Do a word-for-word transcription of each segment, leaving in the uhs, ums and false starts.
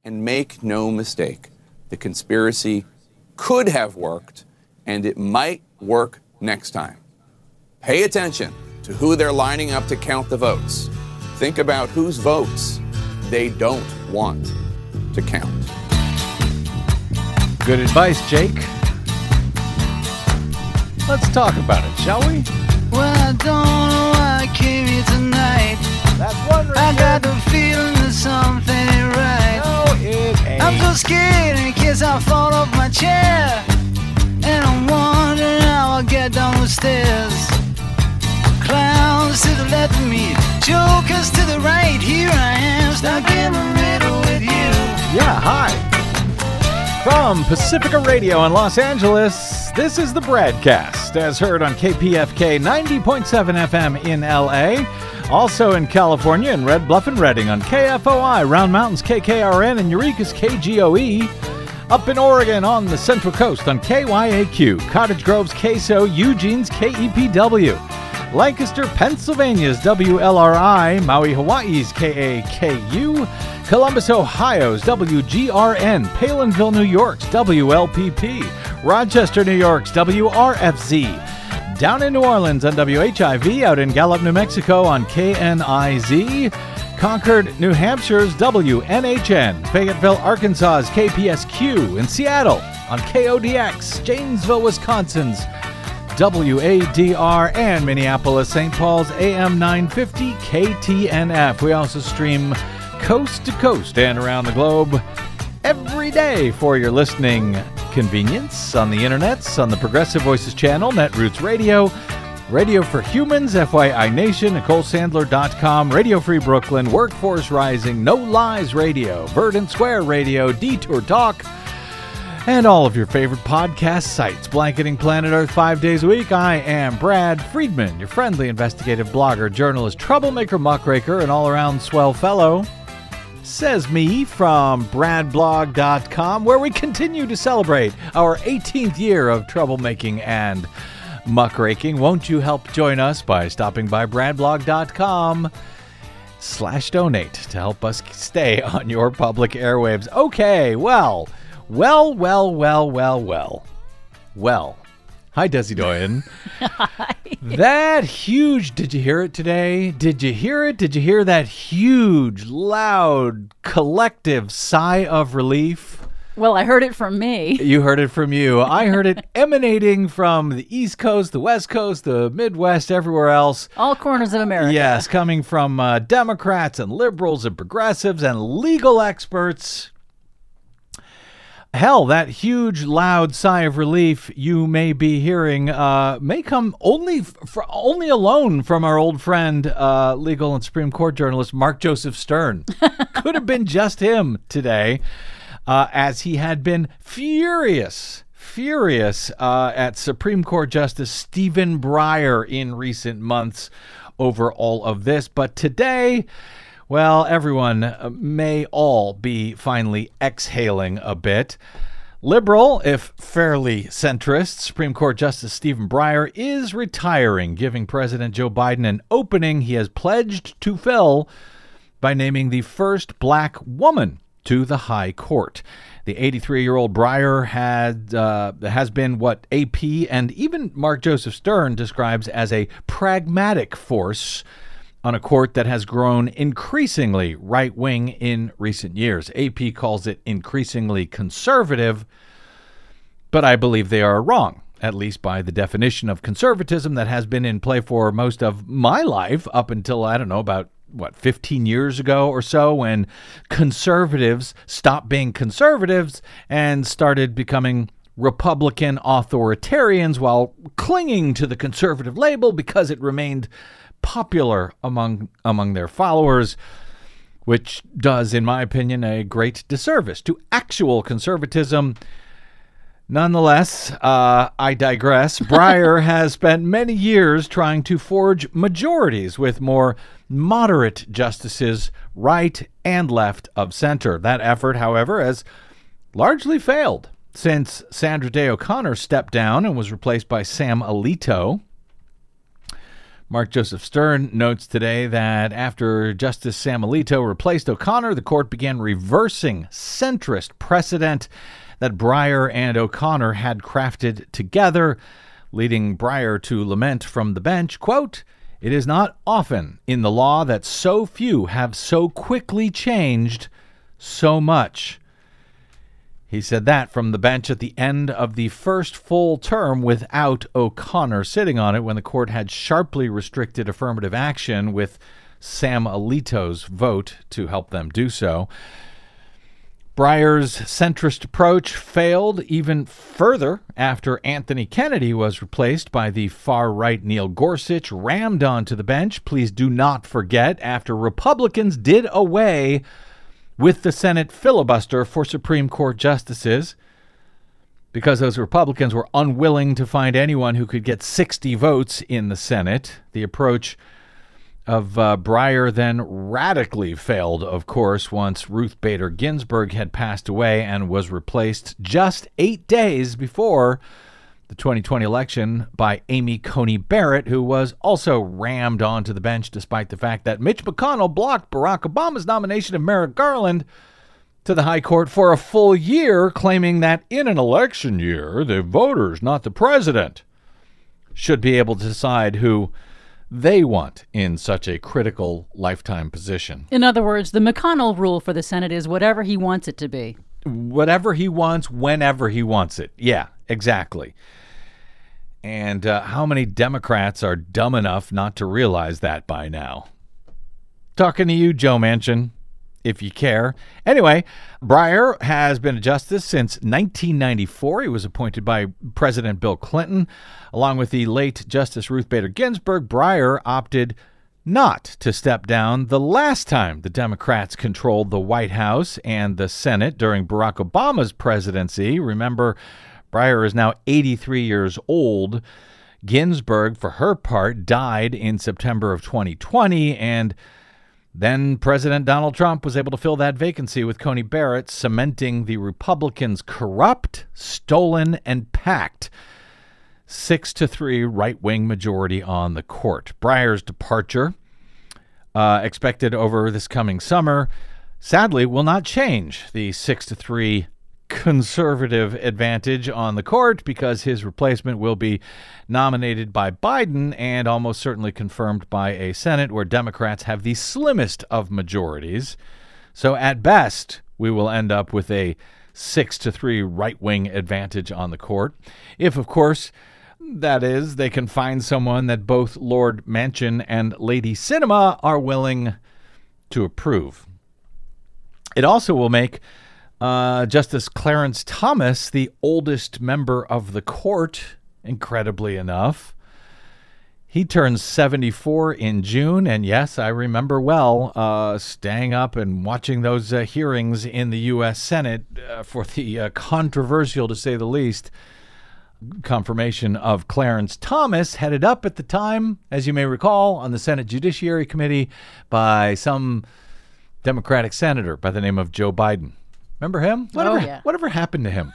And make no mistake, the conspiracy could have worked, and it might work next time. Pay attention to who they're lining up to count the votes. Think about whose votes they don't want to count. Good advice, Jake. Let's talk about it, shall we? Well, I don't know why I came here tonight. That's one reason. I got the feeling that something ain't right. No, it ain't. I'm so scared in case I fall off my chair. And I'm wondering how I'll get down the stairs. Clowns to the left of me, jokers to the right. Here I am, stuck in the middle with you. Yeah, hi. From Pacifica Radio in Los Angeles, this is the Bradcast, as heard on K P F K ninety point seven F M in L A, also in California in Red Bluff and Redding on K F O I, Round Mountains K K R N, and Eureka's K G O E, up in Oregon on the Central Coast on K Y A Q, Cottage Grove's K S O, Eugene's K E P W, Lancaster, Pennsylvania's W L R I, Maui, Hawaii's K A K U, Columbus, Ohio's W G R N, Palinville, New York's W L P P, Rochester, New York's W R F Z, down in New Orleans on W H I V, out in Gallup, New Mexico on K N I Z, Concord, New Hampshire's W N H N, Fayetteville, Arkansas's K P S Q, in Seattle on K O D X, Janesville, Wisconsin's W A D R, and Minneapolis, Saint Paul's A M nine fifty K T N F. We also stream coast to coast and around the globe every day for your listening convenience on the internets, on the Progressive Voices channel, Netroots Radio, Radio for Humans, F Y I Nation, Nicole Sandler dot com, Radio Free Brooklyn, Workforce Rising, No Lies Radio, Verdant Square Radio, Detour Talk, and all of your favorite podcast sites. Blanketing planet Earth five days a week. I am Brad Friedman, your friendly investigative blogger, journalist, troublemaker, muckraker, and all-around swell fellow. Says me from brad blog dot com, where we continue to celebrate our eighteenth year of troublemaking and muckraking. Won't you help join us by stopping by brad blog dot com slash donate to help us stay on your public airwaves? Okay, well, well, well, well, well, well, well. Hi, Desi Doyen. Hi. That huge, did you hear it today? Did you hear it? Did you hear that huge, loud, collective sigh of relief? Well, I heard it from me. You heard it from you. I heard it emanating from the East Coast, the West Coast, the Midwest, everywhere else. All corners of America. Yes, coming from uh, Democrats and liberals and progressives and legal experts. Hell, that huge, loud sigh of relief you may be hearing uh, may come only f- for, only alone from our old friend, uh, legal and Supreme Court journalist Mark Joseph Stern. Could have been just him today, uh, as he had been furious, furious uh, at Supreme Court Justice Stephen Breyer in recent months over all of this. But today, well, everyone may all be finally exhaling a bit. Liberal, if fairly centrist, Supreme Court Justice Stephen Breyer is retiring, giving President Joe Biden an opening he has pledged to fill by naming the first black woman to the High Court. The eighty-three-year-old Breyer had uh, has been what A P and even Mark Joseph Stern describes as a pragmatic force on a court that has grown increasingly right-wing in recent years. A P calls it increasingly conservative, but I believe they are wrong, at least by the definition of conservatism that has been in play for most of my life up until, I don't know, about, what, fifteen years ago or so, when conservatives stopped being conservatives and started becoming Republican authoritarians while clinging to the conservative label because it remained popular among among their followers, which does, in my opinion, a great disservice to actual conservatism. Nonetheless, uh, I digress. Breyer has spent many years trying to forge majorities with more moderate justices, right and left of center. That effort, however, has largely failed since Sandra Day O'Connor stepped down and was replaced by Sam Alito. Mark Joseph Stern notes today that after Justice Sam Alito replaced O'Connor, the court began reversing centrist precedent that Breyer and O'Connor had crafted together, leading Breyer to lament from the bench, quote, "It is not often in the law that so few have so quickly changed so much." He said that from the bench at the end of the first full term without O'Connor sitting on it, when the court had sharply restricted affirmative action with Sam Alito's vote to help them do so. Breyer's centrist approach failed even further after Anthony Kennedy was replaced by the far-right Neil Gorsuch, rammed onto the bench. Please do not forget, after Republicans did away with the Senate filibuster for Supreme Court justices, because those Republicans were unwilling to find anyone who could get sixty votes in the Senate. The approach of uh, Breyer then radically failed, of course, once Ruth Bader Ginsburg had passed away and was replaced just eight days before the twenty twenty election by Amy Coney Barrett, who was also rammed onto the bench despite the fact that Mitch McConnell blocked Barack Obama's nomination of Merrick Garland to the High Court for a full year, claiming that in an election year, the voters, not the president, should be able to decide who they want in such a critical lifetime position. In other words, the McConnell rule for the Senate is whatever he wants it to be. Whatever he wants, whenever he wants it. Yeah, exactly. And uh, how many Democrats are dumb enough not to realize that by now? Talking to you, Joe Manchin, if you care. Anyway, Breyer has been a justice since nineteen ninety-four. He was appointed by President Bill Clinton. Along with the late Justice Ruth Bader Ginsburg, Breyer opted not to step down the last time the Democrats controlled the White House and the Senate during Barack Obama's presidency. Remember, Breyer is now eighty-three years old. Ginsburg, for her part, died in September of twenty twenty, and then President Donald Trump was able to fill that vacancy with Coney Barrett, cementing the Republicans' corrupt, stolen, and packed six to three right-wing majority on the court. Breyer's departure, uh, expected over this coming summer, sadly will not change the six to three conservative advantage on the court, because his replacement will be nominated by Biden and almost certainly confirmed by a Senate where Democrats have the slimmest of majorities. So at best, we will end up with a six to three right-wing advantage on the court. If, of course, that is, they can find someone that both Lord Manchin and Lady Sinema are willing to approve. It also will make Uh, Justice Clarence Thomas, the oldest member of the court, incredibly enough. He turns seventy-four in June, and yes, I remember well uh, staying up and watching those uh, hearings in the U S Senate uh, for the uh, controversial, to say the least, confirmation of Clarence Thomas, headed up at the time, as you may recall, on the Senate Judiciary Committee by some Democratic senator by the name of Joe Biden. Remember him? Whatever, oh, yeah. whatever happened to him?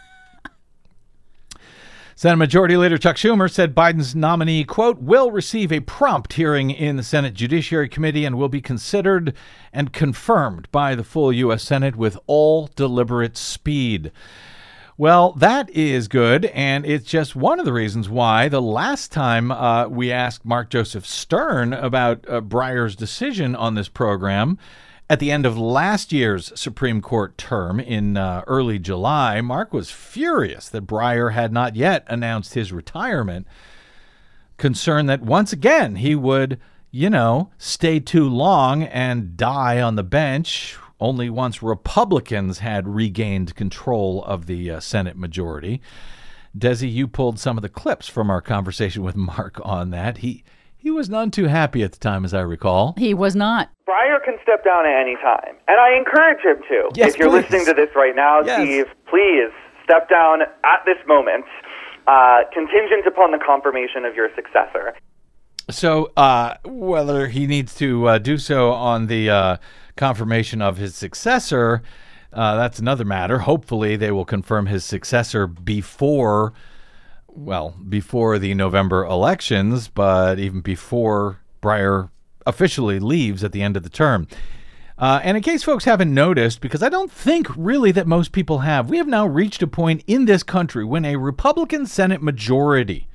Senate Majority Leader Chuck Schumer said Biden's nominee, quote, will receive a prompt hearing in the Senate Judiciary Committee and will be considered and confirmed by the full U S Senate with all deliberate speed. Well, that is good, and it's just one of the reasons why the last time uh, we asked Mark Joseph Stern about uh, Breyer's decision on this program, at the end of last year's Supreme Court term in uh, early July, Mark was furious that Breyer had not yet announced his retirement, concerned that once again he would, you know, stay too long and die on the bench only once Republicans had regained control of the uh, Senate majority. Desi, you pulled some of the clips from our conversation with Mark on that. He he was none too happy at the time, as I recall. He was not. Breyer can step down at any time, and I encourage him to. Yes, if you're please. listening to this right now, Yes. Steve, please step down at this moment, uh, contingent upon the confirmation of your successor. So uh, whether he needs to uh, do so on the uh, confirmation of his successor, uh, that's another matter. Hopefully they will confirm his successor before, well, before the November elections, but even before Breyer officially leaves at the end of the term. Uh, and in case folks haven't noticed, because I don't think really that most people have, we have now reached a point in this country when a Republican Senate majority,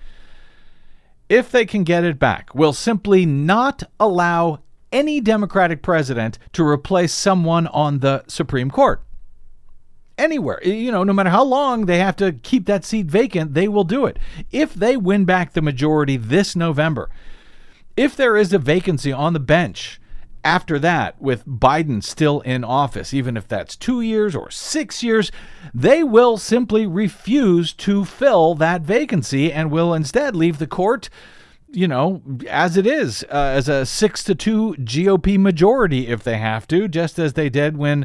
if they can get it back, will simply not allow any Democratic president to replace someone on the Supreme Court. Anywhere. You know, no matter how long they have to keep that seat vacant, they will do it. If they win back the majority this November, if there is a vacancy on the bench after that, with Biden still in office, even if that's two years or six years, they will simply refuse to fill that vacancy and will instead leave the court, you know, as it is, uh, as a six to two G O P majority if they have to, just as they did when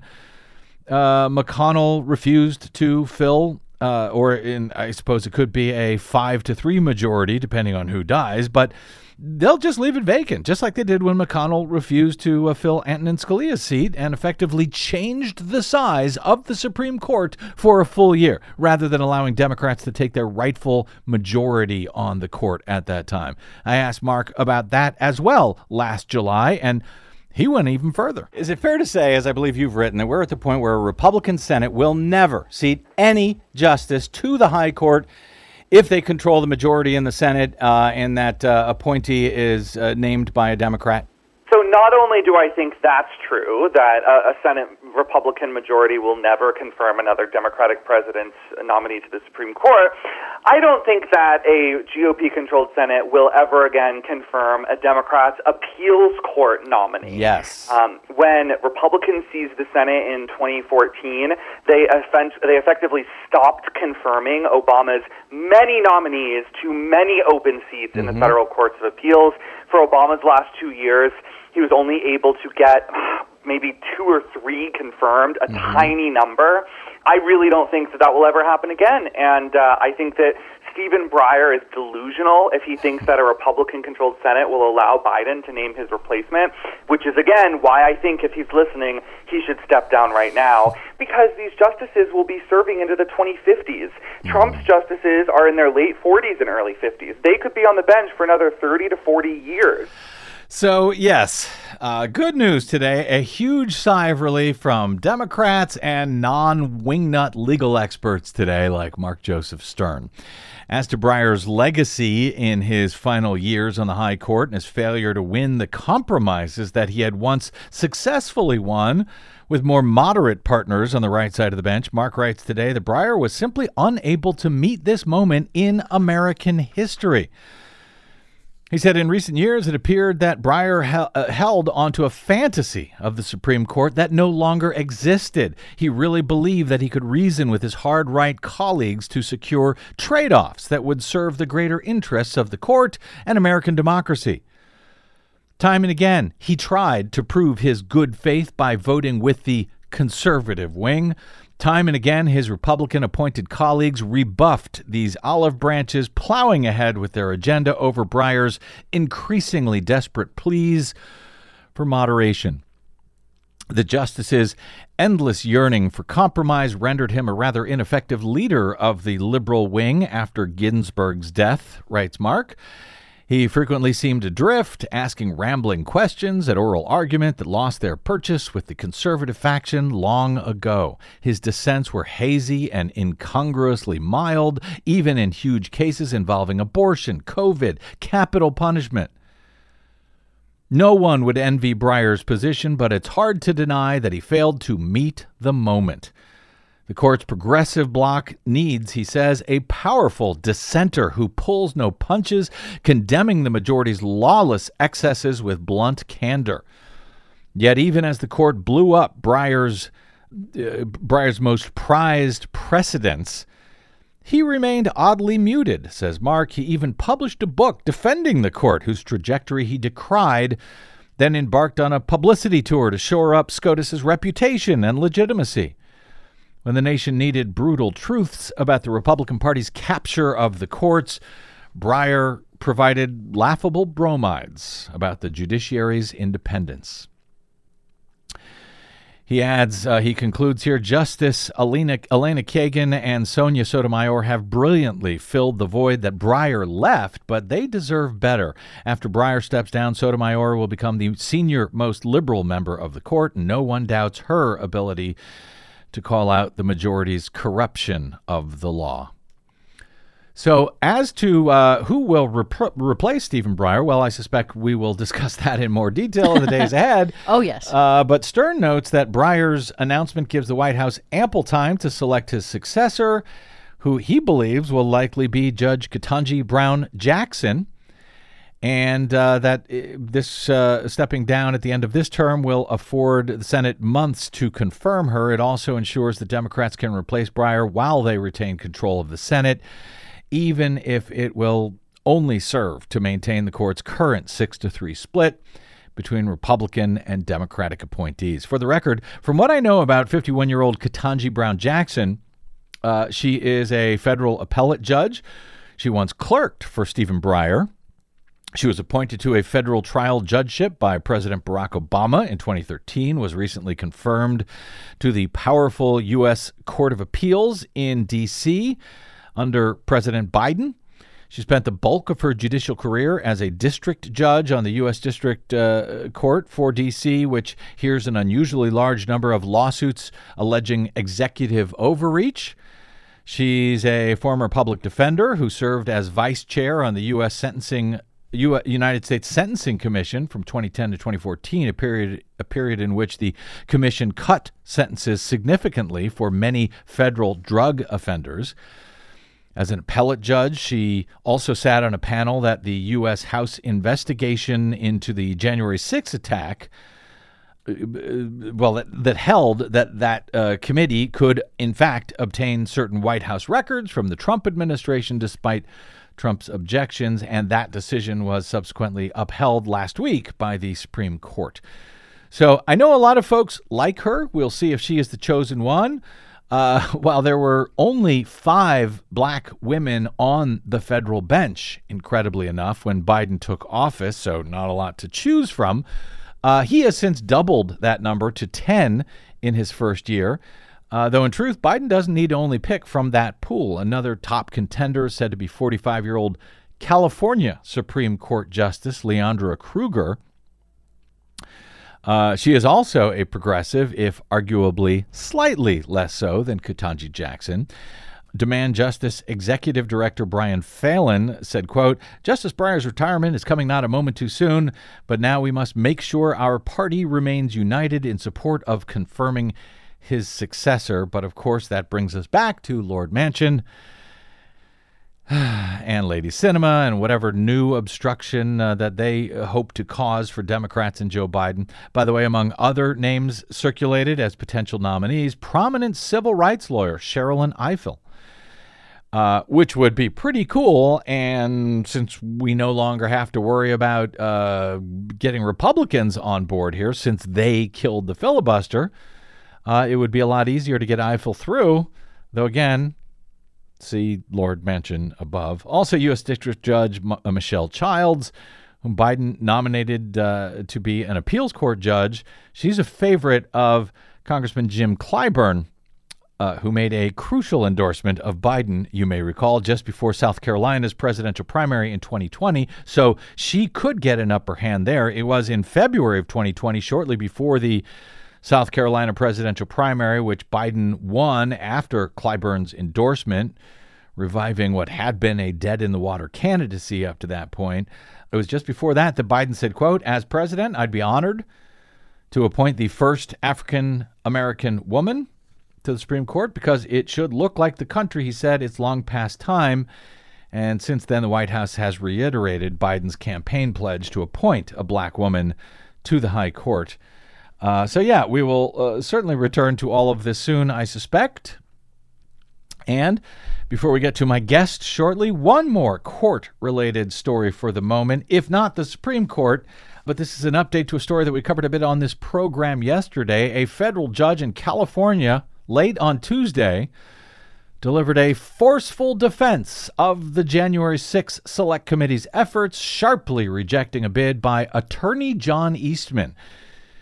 uh, McConnell refused to fill, uh, or in, I suppose it could be a five to three majority, depending on who dies, but they'll just leave it vacant, just like they did when McConnell refused to uh, fill Antonin Scalia's seat and effectively changed the size of the Supreme Court for a full year, rather than allowing Democrats to take their rightful majority on the court at that time. I asked Mark about that as well last July, and he went even further. Is it fair to say, as I believe you've written, that we're at the point where a Republican Senate will never seat any justice to the high court if they control the majority in the Senate uh, and that uh, appointee is uh, named by a Democrat? So not only do I think that's true, that a, a Senate Republican majority will never confirm another Democratic president's nominee to the Supreme Court, I don't think that a G O P-controlled Senate will ever again confirm a Democrat's appeals court nominee. Yes. Um, when Republicans seized the Senate in twenty fourteen, they, effect- they effectively stopped confirming Obama's many nominees to many open seats in mm-hmm. the federal courts of appeals. For Obama's last two years, he was only able to get maybe two or three confirmed, a mm-hmm. tiny number. I really don't think that that will ever happen again. And uh, I think that Stephen Breyer is delusional if he thinks that a Republican-controlled Senate will allow Biden to name his replacement, which is, again, why I think if he's listening, he should step down right now, because these justices will be serving into the twenty fifties. Mm-hmm. Trump's justices are in their late forties and early fifties. They could be on the bench for another thirty to forty years. So, yes, uh, good news today. A huge sigh of relief from Democrats and non-wingnut legal experts today, like Mark Joseph Stern. As to Breyer's legacy in his final years on the high court and his failure to win the compromises that he had once successfully won with more moderate partners on the right side of the bench, Mark writes today that Breyer was simply unable to meet this moment in American history. He said in recent years, it appeared that Breyer hel- uh, held onto a fantasy of the Supreme Court that no longer existed. He really believed that he could reason with his hard-right colleagues to secure trade-offs that would serve the greater interests of the court and American democracy. Time and again, he tried to prove his good faith by voting with the conservative wing. Time and again, his Republican-appointed colleagues rebuffed these olive branches, plowing ahead with their agenda over Breyer's increasingly desperate pleas for moderation. The justices' endless yearning for compromise rendered him a rather ineffective leader of the liberal wing after Ginsburg's death, writes Mark. He frequently seemed to drift, asking rambling questions at oral argument that lost their purchase with the conservative faction long ago. His dissents were hazy and incongruously mild, even in huge cases involving abortion, COVID, capital punishment. No one would envy Breyer's position, but it's hard to deny that he failed to meet the moment. The court's progressive bloc needs, he says, a powerful dissenter who pulls no punches, condemning the majority's lawless excesses with blunt candor. Yet even as the court blew up Breyer's, uh, Breyer's most prized precedents, he remained oddly muted, says Mark. He even published a book defending the court, whose trajectory he decried, then embarked on a publicity tour to shore up SCOTUS's reputation and legitimacy. When the nation needed brutal truths about the Republican Party's capture of the courts, Breyer provided laughable bromides about the judiciary's independence. He adds, uh, he concludes here, Justice Elena, Elena Kagan and Sonia Sotomayor have brilliantly filled the void that Breyer left, but they deserve better. After Breyer steps down, Sotomayor will become the senior most liberal member of the court, and no one doubts her ability to call out the majority's corruption of the law. So as to uh, who will rep- replace Stephen Breyer, well, I suspect we will discuss that in more detail in the days ahead. Oh, yes. Uh, but Stern notes that Breyer's announcement gives the White House ample time to select his successor, who he believes will likely be Judge Ketanji Brown Jackson, and uh, that this uh, stepping down at the end of this term will afford the Senate months to confirm her. It also ensures that Democrats can replace Breyer while they retain control of the Senate, even if it will only serve to maintain the court's current six to three split between Republican and Democratic appointees. For the record, from what I know about fifty-one-year-old Ketanji Brown Jackson, uh, she is a federal appellate judge. She once clerked for Stephen Breyer. She was appointed to a federal trial judgeship by President Barack Obama in twenty thirteen, was recently confirmed to the powerful U S Court of Appeals in D C under President Biden. She spent the bulk of her judicial career as a district judge on the U S District uh, Court for D C, which hears an unusually large number of lawsuits alleging executive overreach. She's a former public defender who served as vice chair on the U S Sentencing U- United States Sentencing Commission from twenty ten to twenty fourteen, a period a period in which the commission cut sentences significantly for many federal drug offenders. As an appellate judge, she also sat on a panel that the U S House investigation into the January sixth attack, well, that, that held that that uh, committee could, in fact, obtain certain White House records from the Trump administration despite Trump's objections, and that decision was subsequently upheld last week by the Supreme Court. So I know a lot of folks like her. We'll see if she is the chosen one. Uh, while there were only five black women on the federal bench, incredibly enough, when Biden took office, so not a lot to choose from, uh, he has since doubled that number to ten in his first year. Uh, though in truth, Biden doesn't need to only pick from that pool. Another top contender is said to be forty-five-year-old California Supreme Court Justice Leandra Kruger. Uh, she is also a progressive, if arguably slightly less so than Ketanji Jackson. Demand Justice Executive Director Brian Phelan said, quote, Justice Breyer's retirement is coming not a moment too soon, but now we must make sure our party remains united in support of confirming his successor. But of course, that brings us back to Lord Manchin and Lady Sinema and whatever new obstruction uh, that they uh, hope to cause for Democrats and Joe Biden. By the way, among other names circulated as potential nominees, prominent civil rights lawyer Sherrilyn Ifill, uh, which would be pretty cool. And since we no longer have to worry about uh, getting Republicans on board here, since they killed the filibuster, uh, it would be a lot easier to get Ifill through, though again, see Lord Manchin above. Also, U S District Judge M- uh, Michelle Childs, whom Biden nominated uh, to be an appeals court judge. She's a favorite of Congressman Jim Clyburn, uh, who made a crucial endorsement of Biden, you may recall, just before South Carolina's presidential primary in twenty twenty. So she could get an upper hand there. It was in February of twenty twenty, shortly before the South Carolina presidential primary, which Biden won after Clyburn's endorsement, reviving what had been a dead-in-the-water candidacy up to that point. It was just before that that Biden said, quote, as president, I'd be honored to appoint the first African-American woman to the Supreme Court because it should look like the country, he said, it's long past time. And since then, the White House has reiterated Biden's campaign pledge to appoint a black woman to the high court. Uh, so, yeah, we will uh, certainly return to all of this soon, I suspect. And before we get to my guest shortly, one more court-related story for the moment, if not the Supreme Court. But this is an update to a story that we covered a bit on this program yesterday. A federal judge in California, late on Tuesday, delivered a forceful defense of the January sixth Select Committee's efforts, sharply rejecting a bid by attorney John Eastman.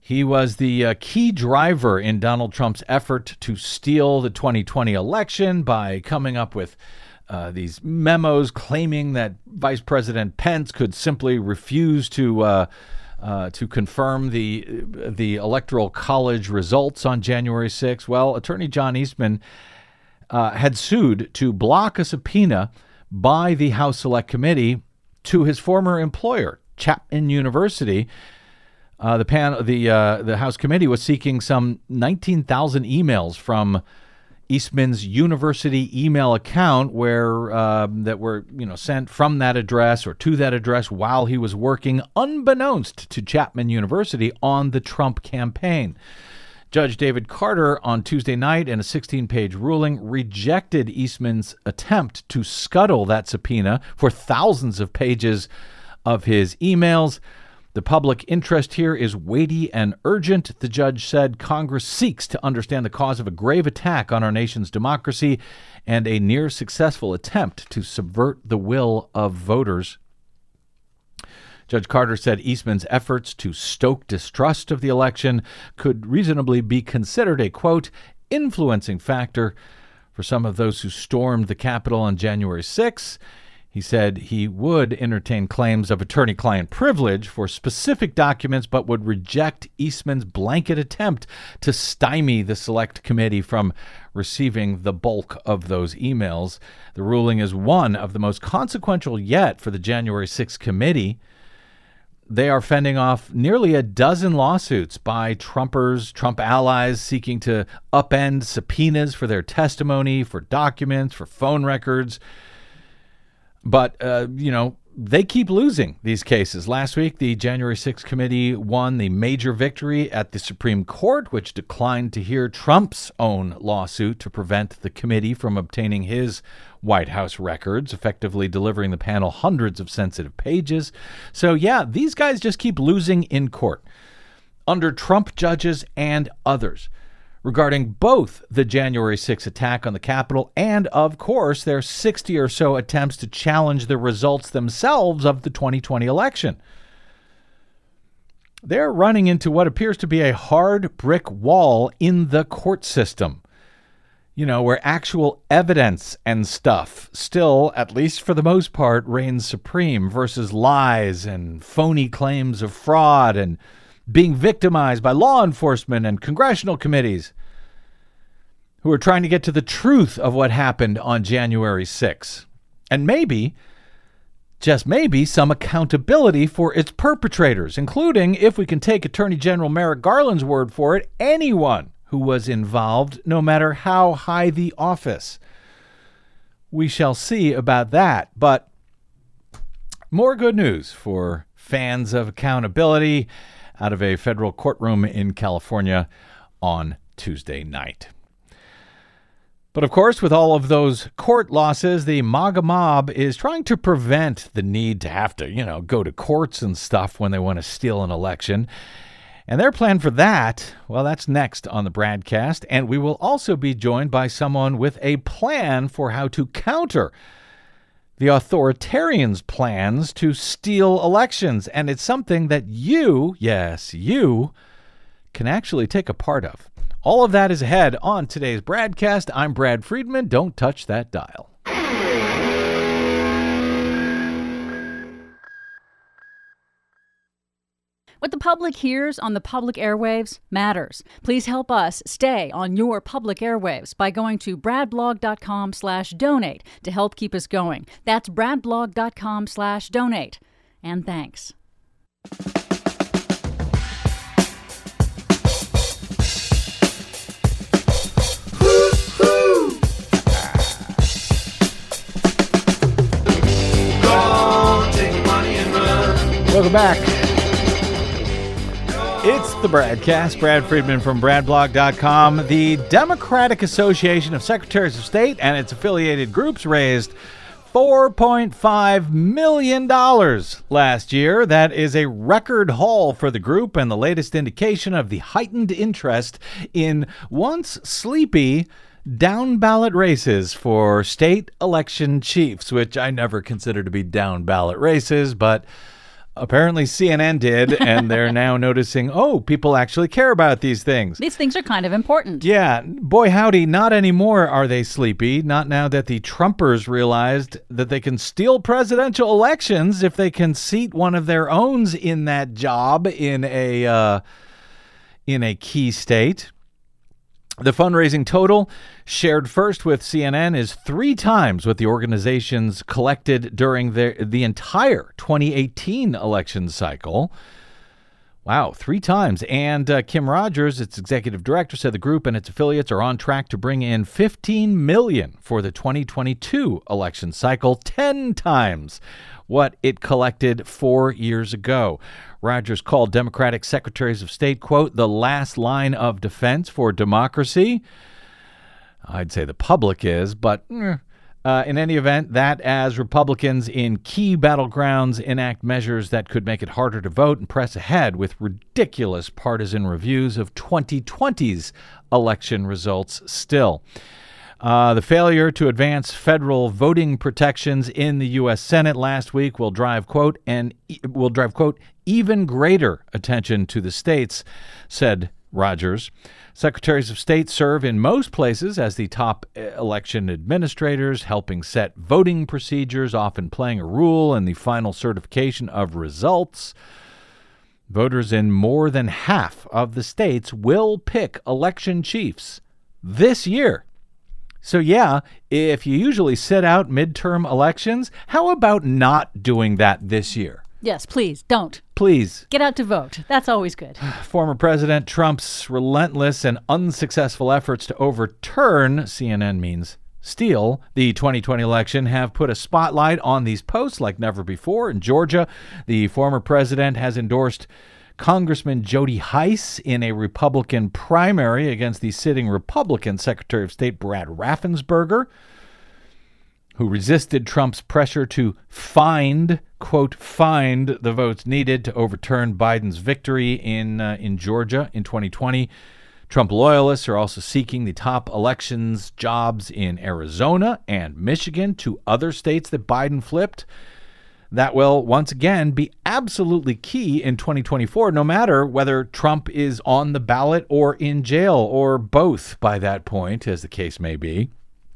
He was the uh, key driver in Donald Trump's effort to steal the twenty twenty election by coming up with uh, these memos claiming that Vice President Pence could simply refuse to uh, uh, to confirm the the Electoral College results on January sixth. Well, Attorney John Eastman uh, had sued to block a subpoena by the House Select Committee to his former employer, Chapman University. Uh, the pan, the uh, the House committee was seeking some nineteen thousand emails from Eastman's university email account, where uh, that were you know sent from that address or to that address while he was working, unbeknownst to Chapman University, on the Trump campaign. Judge David Carter on Tuesday night, in a sixteen-page ruling, rejected Eastman's attempt to scuttle that subpoena for thousands of pages of his emails. The public interest here is weighty and urgent, the judge said. Congress seeks to understand the cause of a grave attack on our nation's democracy and a near successful attempt to subvert the will of voters. Judge Carter said Eastman's efforts to stoke distrust of the election could reasonably be considered a, quote, influencing factor for some of those who stormed the Capitol on January sixth. He said he would entertain claims of attorney-client privilege for specific documents, but would reject Eastman's blanket attempt to stymie the Select Committee from receiving the bulk of those emails. The ruling is one of the most consequential yet for the January sixth committee. They are fending off nearly a dozen lawsuits by Trumpers, Trump allies, seeking to upend subpoenas for their testimony, for documents, for phone records. But, uh, you know, they keep losing these cases. Last week, the January sixth committee won the major victory at the Supreme Court, which declined to hear Trump's own lawsuit to prevent the committee from obtaining his White House records, effectively delivering the panel hundreds of sensitive pages. So, yeah, these guys just keep losing in court under Trump judges and others, regarding both the January sixth attack on the Capitol and, of course, their sixty or so attempts to challenge the results themselves of the twenty twenty election. They're running into what appears to be a hard brick wall in the court system, you know, where actual evidence and stuff still, at least for the most part, reigns supreme versus lies and phony claims of fraud and being victimized by law enforcement and congressional committees who are trying to get to the truth of what happened on January sixth. And maybe, just maybe, some accountability for its perpetrators, including, if we can take Attorney General Merrick Garland's word for it, anyone who was involved, no matter how high the office. We shall see about that. But more good news for fans of accountability out of a federal courtroom in California on Tuesday night. But of course, with all of those court losses, the MAGA mob is trying to prevent the need to have to, you know, go to courts and stuff when they want to steal an election. And their plan for that, well, that's next on the Bradcast. And we will also be joined by someone with a plan for how to counter the authoritarians' plans to steal elections. And it's something that you, yes, you, can actually take a part of. All of that is ahead on today's Bradcast. I'm Brad Friedman. Don't touch that dial. What the public hears on the public airwaves matters. Please help us stay on your public airwaves by going to bradblog.com slash donate to help keep us going. That's bradblog.com slash donate. And thanks. Welcome back. It's the Bradcast. Brad Friedman from bradblog dot com. The Democratic Association of Secretaries of State and its affiliated groups raised four point five million dollars last year. That is a record haul for the group and the latest indication of the heightened interest in once sleepy down-ballot races for state election chiefs, which I never consider to be down-ballot races, but Apparently C N N did, and they're now noticing, oh, people actually care about these things. These things are kind of important. Yeah, boy howdy, not anymore are they sleepy. Not now that the Trumpers realized that they can steal presidential elections if they can seat one of their owns in that job in a uh, in a key state. The fundraising total shared first with C N N is three times what the organizations collected during the, the entire twenty eighteen election cycle. Wow, three times. And uh, Kim Rogers, its executive director, said the group and its affiliates are on track to bring in fifteen million dollars for the twenty twenty-two election cycle, ten times what it collected four years ago. Rogers called Democratic secretaries of state, quote, the last line of defense for democracy. I'd say the public is, but eh. uh, in any event, that as Republicans in key battlegrounds enact measures that could make it harder to vote and press ahead with ridiculous partisan reviews of twenty twenty's election results still. Uh, the failure to advance federal voting protections in the U S Senate last week will drive, quote, and will drive, quote, even greater attention to the states, said Rogers. Secretaries of state serve in most places as the top election administrators, helping set voting procedures, often playing a role in the final certification of results. Voters in more than half of the states will pick election chiefs this year. So, yeah, if you usually sit out midterm elections, how about not doing that this year? Yes, please, don't. Please. Get out to vote. That's always good. Former President Trump's relentless and unsuccessful efforts to overturn, C N N means steal, the twenty twenty election have put a spotlight on these posts like never before. In Georgia, the former president has endorsed Congressman Jody Hice in a Republican primary against the sitting Republican Secretary of State Brad Raffensperger, who resisted Trump's pressure to find, quote, find the votes needed to overturn Biden's victory in uh, in Georgia in twenty twenty. Trump loyalists are also seeking the top elections jobs in Arizona and Michigan, two other states that Biden flipped. That will, once again, be absolutely key in twenty twenty-four, no matter whether Trump is on the ballot or in jail or both by that point, as the case may be.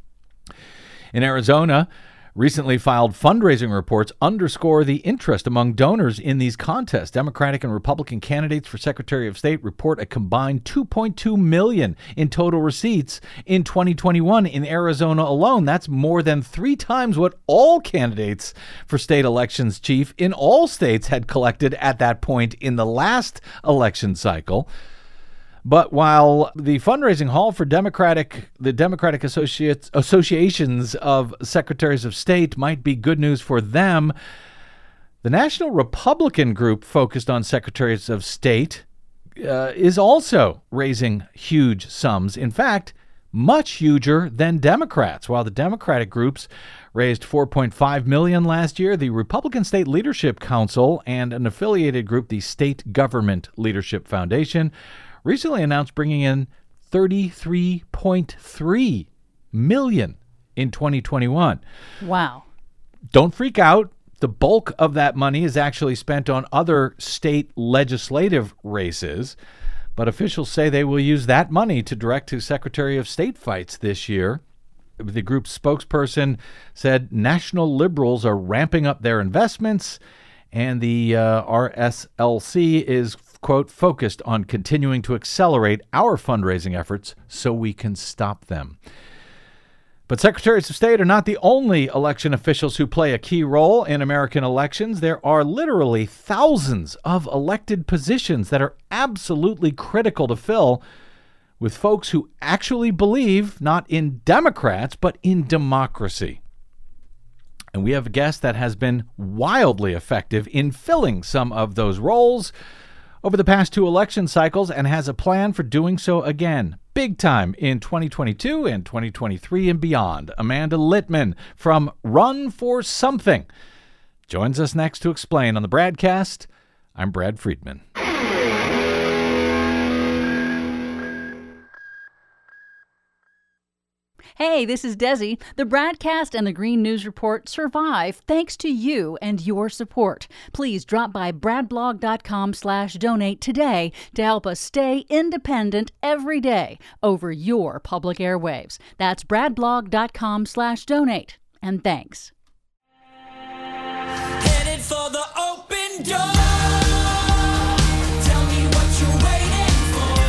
In Arizona, recently filed fundraising reports underscore the interest among donors in these contests. Democratic and Republican candidates for Secretary of State report a combined two point two million dollars in total receipts in twenty twenty-one in Arizona alone. That's more than three times what all candidates for state elections chief in all states had collected at that point in the last election cycle. But while the fundraising haul for Democratic, the Democratic Associates, Associations of Secretaries of State might be good news for them, the National Republican Group focused on Secretaries of State uh, is also raising huge sums. In fact, much huger than Democrats. While the Democratic groups raised four point five million dollars last year, the Republican State Leadership Council and an affiliated group, the State Government Leadership Foundation, recently announced bringing in thirty-three point three million dollars in twenty twenty-one. Wow. Don't freak out. The bulk of that money is actually spent on other state legislative races, but officials say they will use that money to direct to Secretary of State fights this year. The group's spokesperson said national liberals are ramping up their investments, and the uh, R S L C is, quote, focused on continuing to accelerate our fundraising efforts so we can stop them. But secretaries of state are not the only election officials who play a key role in American elections. There are literally thousands of elected positions that are absolutely critical to fill with folks who actually believe not in Democrats, but in democracy. And we have a guest that has been wildly effective in filling some of those roles over the past two election cycles and has a plan for doing so again, big time, in twenty twenty-two and twenty twenty-three and beyond. Amanda Litman from Run for Something joins us next to explain on the Bradcast. I'm Brad Friedman. Hey, this is Desi. The BradCast and the Green News Report survive thanks to you and your support. Please drop by bradblog.com slash donate today to help us stay independent every day over your public airwaves. That's bradblog.com slash donate. And thanks. Headed for the open door. Tell me what you're waiting for.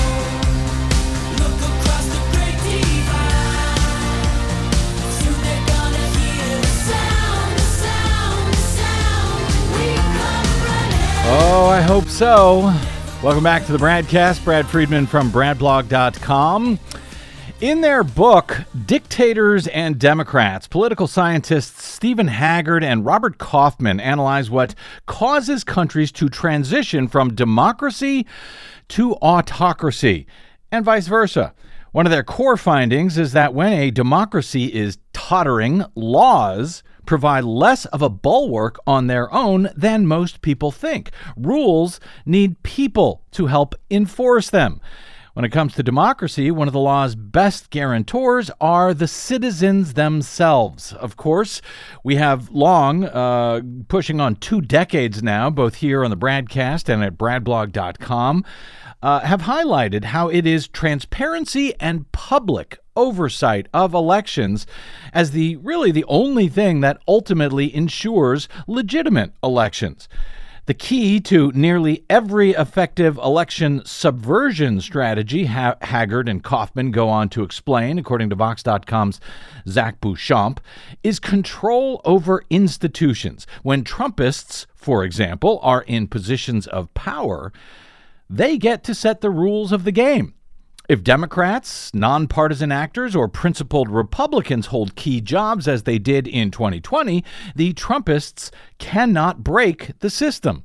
Look across the great divide. Soon they're gonna hear the sound, the sound, the sound. We come running. Oh, I hope so. Welcome back to the BradCast. Brad Friedman from bradblog dot com. In their book, Dictators and Democrats, political scientists Stephen Haggard and Robert Kaufman analyze what causes countries to transition from democracy to autocracy, and vice versa. One of their core findings is that when a democracy is tottering, laws provide less of a bulwark on their own than most people think. Rules need people to help enforce them. When it comes to democracy, one of the law's best guarantors are the citizens themselves. Of course, we have long, uh, pushing on two decades now, both here on the BradCast and at bradblog dot com, uh, have highlighted how it is transparency and public oversight of elections as the really the only thing that ultimately ensures legitimate elections. The key to nearly every effective election subversion strategy, ha- Haggard and Kaufman go on to explain, according to Vox dot com's Zach Beauchamp, is control over institutions. When Trumpists, for example, are in positions of power, they get to set the rules of the game. If Democrats, nonpartisan actors, or principled Republicans hold key jobs as they did in twenty twenty, the Trumpists cannot break the system.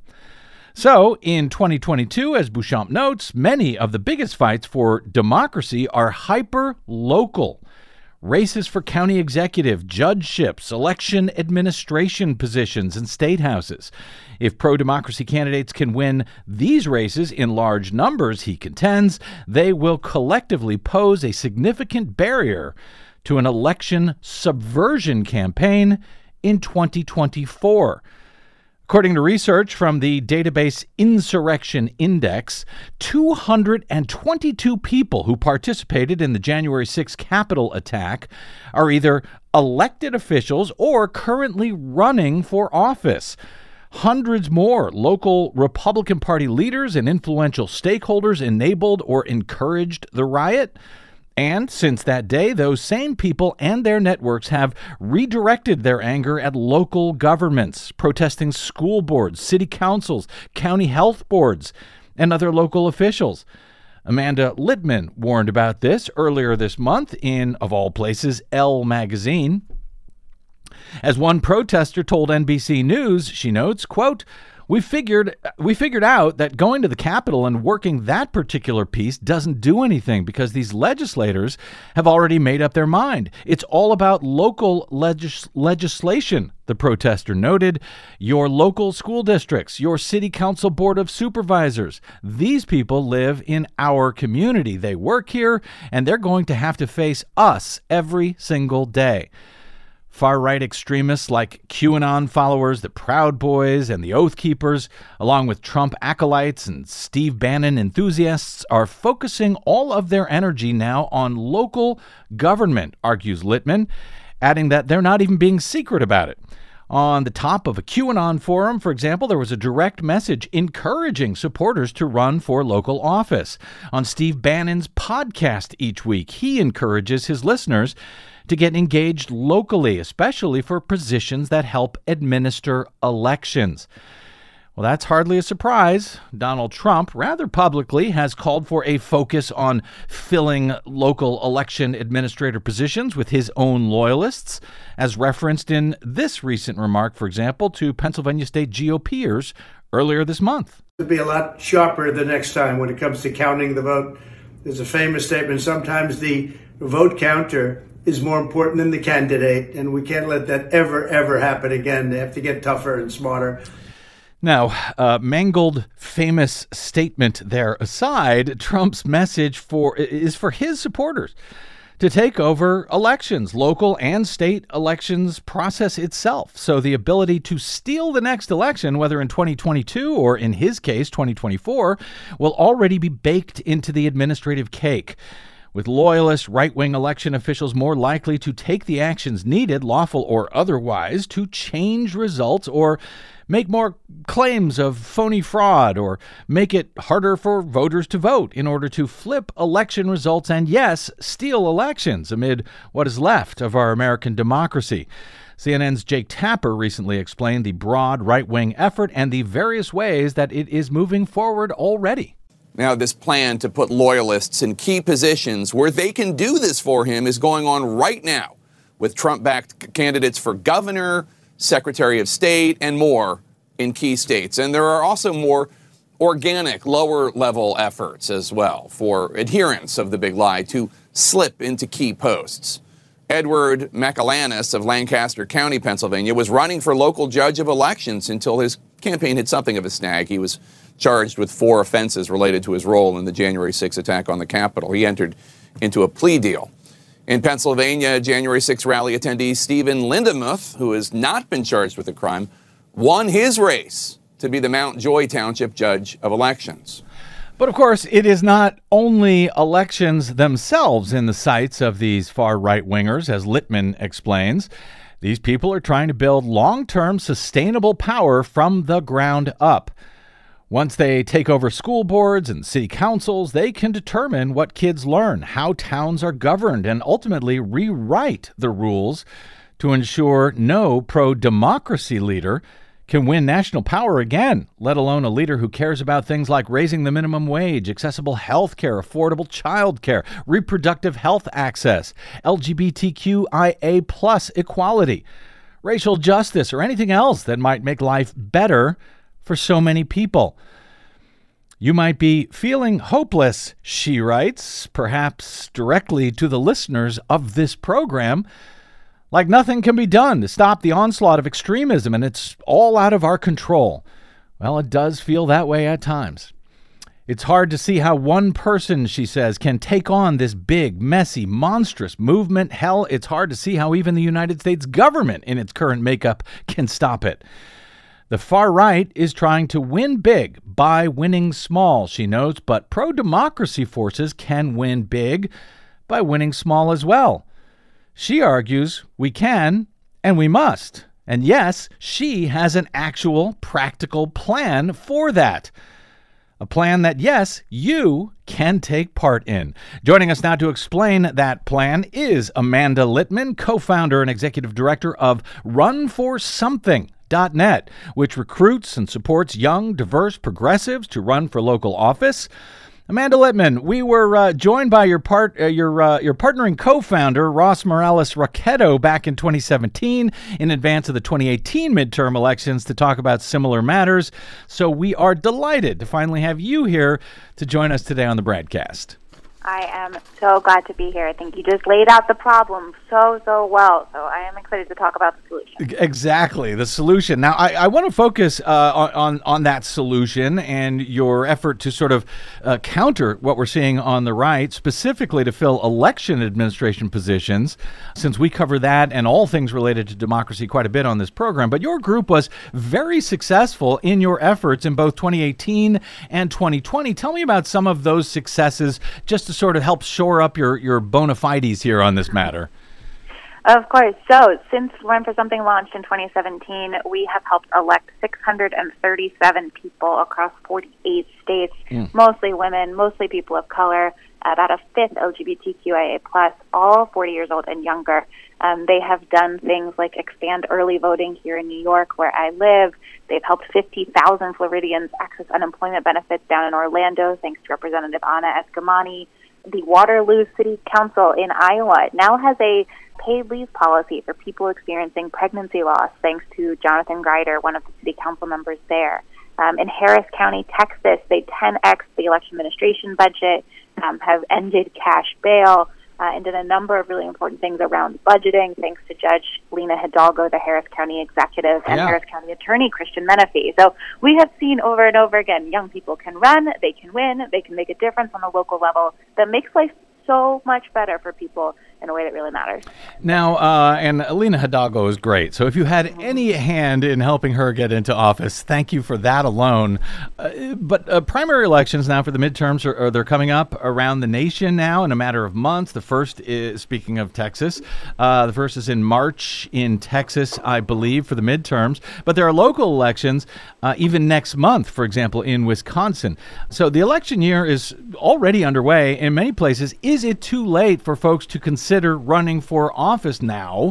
So, in twenty twenty-two, as Beauchamp notes, many of the biggest fights for democracy are hyper-local. Races for county executive, judgeships, election administration positions, and state houses. If pro-democracy candidates can win these races in large numbers, he contends, they will collectively pose a significant barrier to an election subversion campaign in twenty twenty-four. According to research from the database Insurrection Index, two hundred twenty-two people who participated in the January sixth Capitol attack are either elected officials or currently running for office. Hundreds more local Republican Party leaders and influential stakeholders enabled or encouraged the riot. And since that day, those same people and their networks have redirected their anger at local governments, protesting school boards, city councils, county health boards, and other local officials. Amanda Littman warned about this earlier this month in, of all places, Elle magazine. As one protester told N B C News, she notes, quote, We figured we figured out that going to the Capitol and working that particular piece doesn't do anything because these legislators have already made up their mind. It's all about local legis- legislation, the protester noted. Your local school districts, your city council board of supervisors. These people live in our community. They work here, and they're going to have to face us every single day. Far-right extremists like QAnon followers, the Proud Boys, and the Oath Keepers, along with Trump acolytes and Steve Bannon enthusiasts, are focusing all of their energy now on local government, argues Littman, adding that they're not even being secret about it. On the top of a QAnon forum, for example, there was a direct message encouraging supporters to run for local office. On Steve Bannon's podcast each week, he encourages his listeners to get engaged locally, especially for positions that help administer elections. Well, that's hardly a surprise. Donald Trump, rather publicly, has called for a focus on filling local election administrator positions with his own loyalists, as referenced in this recent remark, for example, to Pennsylvania State G O Pers earlier this month. To be a lot sharper the next time when it comes to counting the vote. There's a famous statement, sometimes the vote counter is more important than the candidate, and we can't let that ever, ever happen again. They have to get tougher and smarter. Now, uh, mangled famous statement there aside, Trump's message for is for his supporters to take over elections, local and state elections process itself. So the ability to steal the next election, whether in twenty twenty-two or in his case, twenty twenty-four, will already be baked into the administrative cake, with loyalist right-wing election officials more likely to take the actions needed, lawful or otherwise, to change results or make more claims of phony fraud or make it harder for voters to vote in order to flip election results and, yes, steal elections amid what is left of our American democracy. C N N's Jake Tapper recently explained the broad right-wing effort and the various ways that it is moving forward already. Now, this plan to put loyalists in key positions where they can do this for him is going on right now with Trump-backed candidates for governor, Secretary of State, and more in key states. And there are also more organic, lower-level efforts as well for adherents of the big lie to slip into key posts. Edward McAlanis of Lancaster County, Pennsylvania, was running for local judge of elections until his campaign hit something of a snag. He was charged with four offenses related to his role in the January sixth attack on the Capitol. He entered into a plea deal. In Pennsylvania, January sixth rally attendee Stephen Lindemuth, who has not been charged with a crime, won his race to be the Mount Joy Township Judge of Elections. But of course, it is not only elections themselves in the sights of these far right-wingers, as Littman explains. These people are trying to build long-term sustainable power from the ground up. Once they take over school boards and city councils, they can determine what kids learn, how towns are governed, and ultimately rewrite the rules to ensure no pro-democracy leader can win national power again, let alone a leader who cares about things like raising the minimum wage, accessible health care, affordable child care, reproductive health access, L G B T Q I A plus equality, racial justice, or anything else that might make life better for so many people. You might be feeling hopeless, she writes, perhaps directly to the listeners of this program, like nothing can be done to stop the onslaught of extremism and it's all out of our control. Well, it does feel that way at times. It's hard to see how one person, she says, can take on this big, messy, monstrous movement. Hell, it's hard to see how even the United States government in its current makeup can stop it. The far right is trying to win big by winning small, she notes, but pro-democracy forces can win big by winning small as well. She argues we can and we must. And yes, she has an actual practical plan for that. A plan that, yes, you can take part in. Joining us now to explain that plan is Amanda Littman, co-founder and executive director of Run For Something dot net, which recruits and supports young, diverse progressives to run for local office. Amanda Littman, we were uh, joined by your part, uh, your uh, your partner and co-founder, Ross Morales Raqueto, back in twenty seventeen in advance of the twenty eighteen midterm elections to talk about similar matters. So we are delighted to finally have you here to join us today on the broadcast. I am so glad to be here. I think you just laid out the problem so, so well. So I am excited to talk about the solution. Exactly, the solution. Now, I, I want to focus uh, on, on, on that solution and your effort to sort of uh, counter what we're seeing on the right, specifically to fill election administration positions, since we cover that and all things related to democracy quite a bit on this program. But your group was very successful in your efforts in both twenty eighteen and twenty twenty. Tell me about some of those successes, just to sort of help shore up your, your bona fides here on this matter. Of course. So since Run For Something launched in twenty seventeen, we have helped elect six hundred thirty-seven people across forty-eight states, mm. mostly women, mostly people of color, about a fifth L G B T Q I A plus, all forty years old and younger. Um, they have done things like expand early voting here in New York, where I live. They've helped fifty thousand Floridians access unemployment benefits down in Orlando, thanks to Representative Anna Eskamani. The Waterloo City Council in Iowa now has a paid leave policy for people experiencing pregnancy loss, thanks to Jonathan Greider, one of the city council members there. Um, in Harris County, Texas, they ten X'd the election administration budget, um, have ended cash bail, uh, and did a number of really important things around budgeting, thanks to Judge Lena Hidalgo, the Harris County executive, and yeah. Harris County attorney Christian Menefee. So we have seen over and over again, young people can run, they can win, they can make a difference on the local level that makes life so much better for people in a way that really matters. Now, uh, and Alina Hidalgo is great. So if you had any hand in helping her get into office, thank you for that alone. Uh, but uh, primary elections now for the midterms, are, are they're coming up around the nation now in a matter of months. The first is, speaking of Texas, uh, the first is in March in Texas, I believe, for the midterms. But there are local elections uh, even next month, for example, in Wisconsin. So the election year is already underway in many places. Is it too late for folks to consider running for office now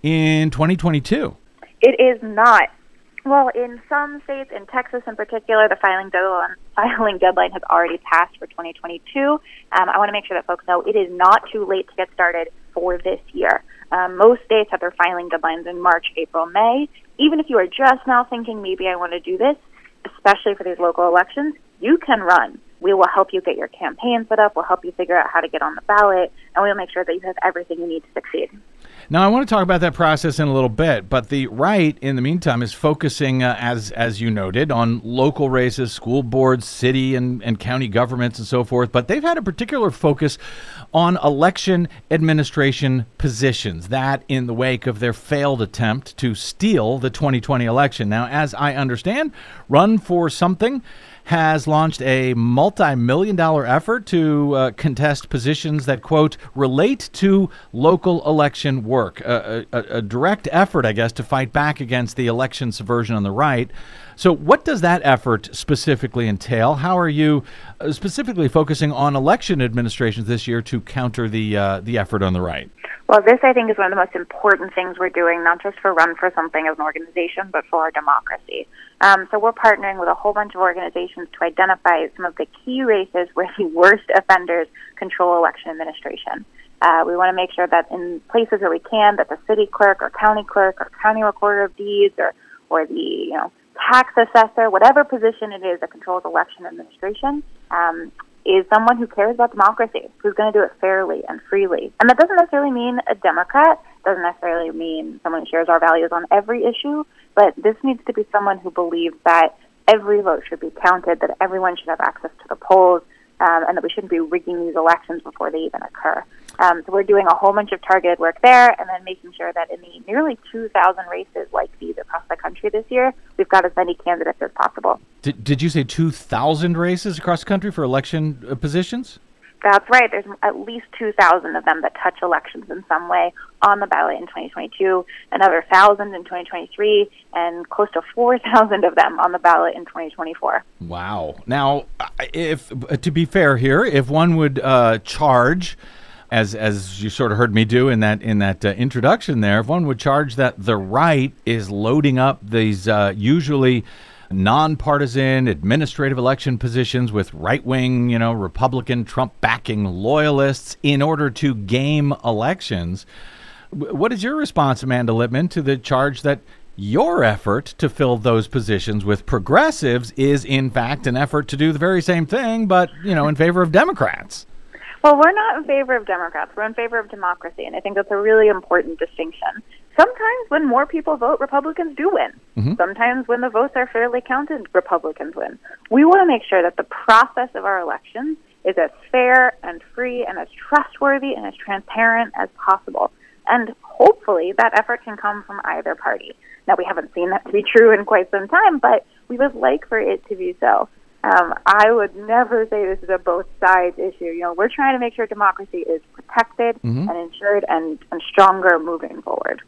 in twenty twenty-two? It is not. Well, in some states, in Texas in particular, the filing deadline, filing deadline has already passed for twenty twenty-two. Um, I want to make sure that folks know it is not too late to get started for this year. Um, most states have their filing deadlines in March, April, May. Even if you are just now thinking, maybe I want to do this, especially for these local elections, you can run. We will help you get your campaign set up. We'll help you figure out how to get on the ballot, and we'll make sure that you have everything you need to succeed. Now, I want to talk about that process in a little bit, but the right, in the meantime, is focusing, uh, as as you noted, on local races, school boards, city and, and county governments, and so forth. But they've had a particular focus on election administration positions, that in the wake of their failed attempt to steal the twenty twenty election. Now, as I understand, Run for Something has launched a multi-million dollar effort to uh, contest positions that, quote, relate to local election work. A, a, a direct effort, I guess, to fight back against the election subversion on the right. So what does that effort specifically entail? How are you uh, specifically focusing on election administrations this year to counter the uh, the effort on the right? Well, this, I think, is one of the most important things we're doing, not just for Run for Something as an organization, but for our democracy. Um, so we're partnering with a whole bunch of organizations to identify some of the key races where the worst offenders control election administration. Uh, we want to make sure that in places where we can, that the city clerk or county clerk or county recorder of deeds or, or the you know tax assessor, whatever position it is that controls election administration, um, is someone who cares about democracy, who's going to do it fairly and freely. And that doesn't necessarily mean a Democrat, doesn't necessarily mean someone who shares our values on every issue, but this needs to be someone who believes that every vote should be counted, that everyone should have access to the polls, um, and that we shouldn't be rigging these elections before they even occur. Um, so we're doing a whole bunch of targeted work there, and then making sure that in the nearly two thousand races like these across the country this year, we've got as many candidates as possible. Did, did you say two thousand races across the country for election uh, positions? That's right. There's at least two thousand of them that touch elections in some way on the ballot in twenty twenty-two, another one thousand in twenty twenty-three, and close to four thousand of them on the ballot in twenty twenty-four. Wow. Now, if to be fair here, if one would uh, charge, as as you sort of heard me do in that in that uh, introduction there, if one would charge that the right is loading up these uh, usually nonpartisan administrative election positions with right-wing, you know, Republican Trump-backing loyalists in order to game elections. What is your response, Amanda Litman, to the charge that your effort to fill those positions with progressives is, in fact, an effort to do the very same thing, but, you know, in favor of Democrats? Well, we're not in favor of Democrats. We're in favor of democracy, and I think that's a really important distinction. Sometimes when more people vote, Republicans do win. Mm-hmm. Sometimes when the votes are fairly counted, Republicans win. We want to make sure that the process of our elections is as fair and free and as trustworthy and as transparent as possible. And hopefully that effort can come from either party. Now, we haven't seen that to be true in quite some time, but we would like for it to be so. Um, I would never say this is a both sides issue. You know, we're trying to make sure democracy is protected mm-hmm. and ensured and, and stronger moving forward.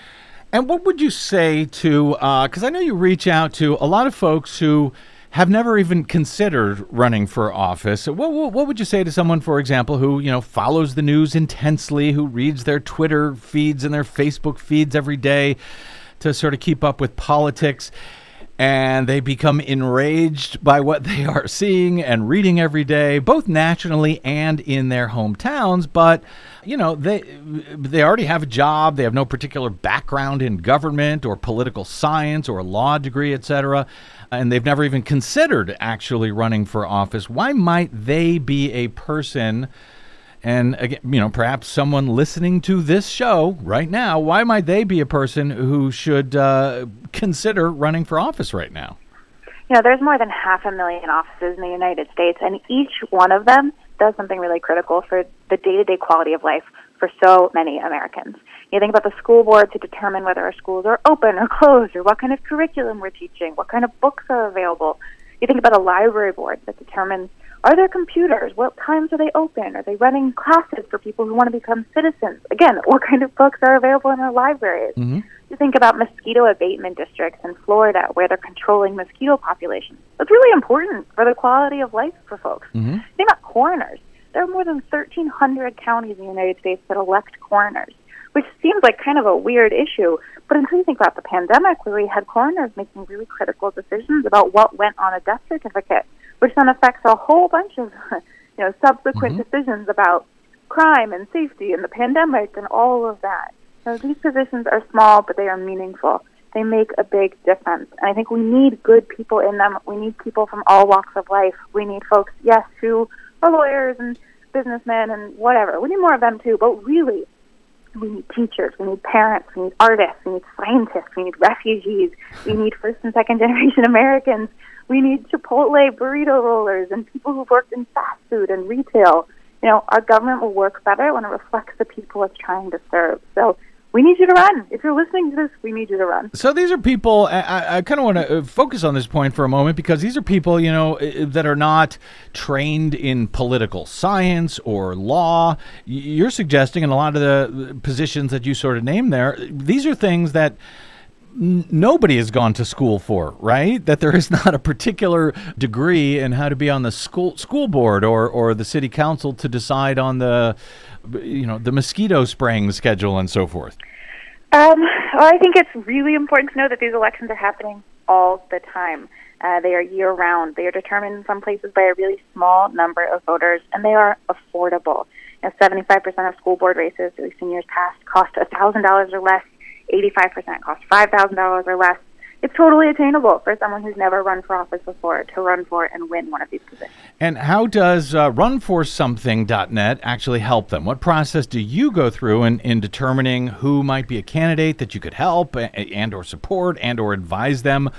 And what would you say to, because uh, I know you reach out to a lot of folks who have never even considered running for office. What, what, what would you say to someone, for example, who, you know, follows the news intensely, who reads their Twitter feeds and their Facebook feeds every day to sort of keep up with politics, and they become enraged by what they are seeing and reading every day, both nationally and in their hometowns. But, you know, they they already have a job. They have no particular background in government or political science or a law degree, et cetera, and they've never even considered actually running for office. Why might they be a person, and again, you know, perhaps someone listening to this show right now, why might they be a person who should uh, consider running for office right now? You know, there's more than half a million offices in the United States, and each one of them does something really critical for the day-to-day quality of life for so many Americans. You think about the school boards who determine whether our schools are open or closed, or what kind of curriculum we're teaching, what kind of books are available. You think about a library board that determines, are there computers? What times are they open? Are they running classes for people who want to become citizens? Again, what kind of books are available in our libraries? Mm-hmm. You think about mosquito abatement districts in Florida where they're controlling mosquito populations. That's really important for the quality of life for folks. Mm-hmm. Think about coroners. There are more than thirteen hundred counties in the United States that elect coroners, which seems like kind of a weird issue. But until you think about the pandemic, where we had coroners making really critical decisions about what went on a death certificate, which then affects a whole bunch of you know, subsequent Mm-hmm. decisions about crime and safety and the pandemic and all of that. So these positions are small, but they are meaningful. They make a big difference. And I think we need good people in them. We need people from all walks of life. We need folks, yes, who are lawyers and businessmen and whatever. We need more of them too, but really, we need teachers, we need parents, we need artists, we need scientists, we need refugees, we need first and second generation Americans, we need Chipotle burrito rollers and people who've worked in fast food and retail. You know, our government will work better when it reflects the people it's trying to serve. So we need you to run. If you're listening to this, we need you to run. So these are people, I, I kind of want to focus on this point for a moment, because these are people, you know, that are not trained in political science or law. You're suggesting in a lot of the positions that you sort of named there, these are things that n- nobody has gone to school for, right? That there is not a particular degree in how to be on the school school board or, or the city council to decide on the, you know, the mosquito spraying schedule and so forth. Um, well, I think it's really important to know that these elections are happening all the time. Uh, they are year-round. They are determined in some places by a really small number of voters, and they are affordable. You know, seventy-five percent of school board races, at least in years past, cost one thousand dollars or less. eighty-five percent cost five thousand dollars or less. It's totally attainable for someone who's never run for office before to run for and win one of these positions. And how does uh, run for something dot net actually help them? What process do you go through in, in determining who might be a candidate that you could help and, and or support and or advise them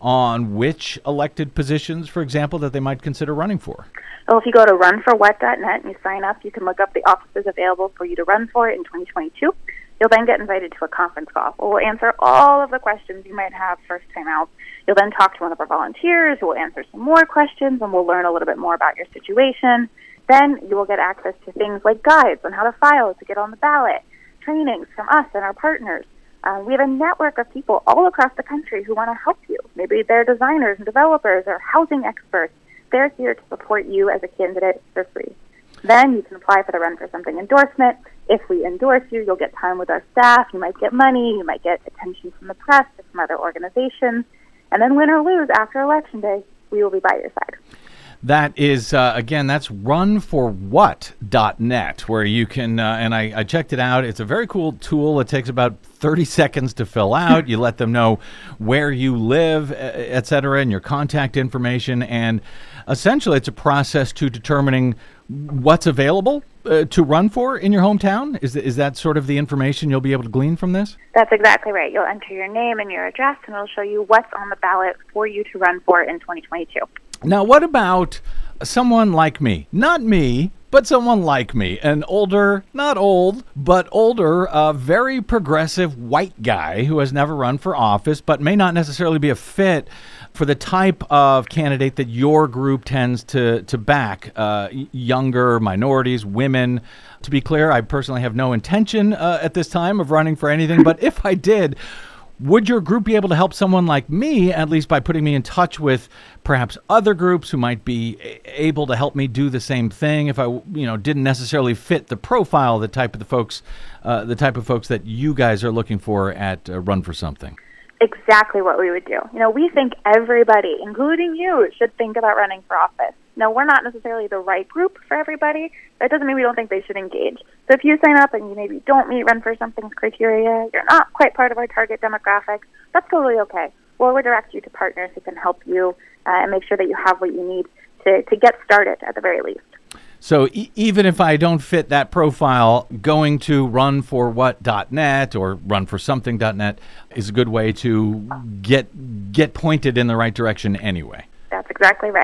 on which elected positions, for example, that they might consider running for? Well, if you go to run for what dot net and you sign up, you can look up the offices available for you to run for in twenty twenty-two. You'll then get invited to a conference call where we'll answer all of the questions you might have first time out. You'll then talk to one of our volunteers who will answer some more questions, and we'll learn a little bit more about your situation. Then you will get access to things like guides on how to file to get on the ballot, trainings from us and our partners. Uh, we have a network of people all across the country who want to help you. Maybe they're designers and developers or housing experts. They're here to support you as a candidate for free. Then you can apply for the Run for Something endorsement. If we endorse you, you'll get time with our staff. You might get money. You might get attention from the press or from other organizations. And then win or lose, after Election Day, we will be by your side. That is, uh, again, that's run for what dot net, where you can, uh, and I, I checked it out. It's a very cool tool. It takes about thirty seconds to fill out. You let them know where you live, et cetera, and your contact information. And essentially, it's a process to determining what's available uh, to run for in your hometown. Is, is that sort of the information you'll be able to glean from this? That's exactly right. You'll enter your name and your address, and it'll show you what's on the ballot for you to run for in twenty twenty-two. Now, what about someone like me? Not me, but someone like me. An older, not old, but older, uh, very progressive white guy who has never run for office, but may not necessarily be a fit for the type of candidate that your group tends to, to back, uh, younger, minorities, women. To be clear, I personally have no intention uh, at this time of running for anything, but if I did, would your group be able to help someone like me, at least by putting me in touch with perhaps other groups who might be able to help me do the same thing if I, you know, didn't necessarily fit the profile, the type of the folks, uh, the type of folks that you guys are looking for at uh, Run for Something? Exactly what we would do. You know, we think everybody, including you, should think about running for office. No, we're not necessarily the right group for everybody. That doesn't mean we don't think they should engage. So if you sign up and you maybe don't meet Run for Something's criteria, you're not quite part of our target demographic, that's totally okay. We'll redirect you to partners who can help you uh, and make sure that you have what you need to, to get started at the very least. So e- even if I don't fit that profile, going to run for what dot net or run for something dot net is a good way to get get pointed in the right direction anyway. That's exactly right.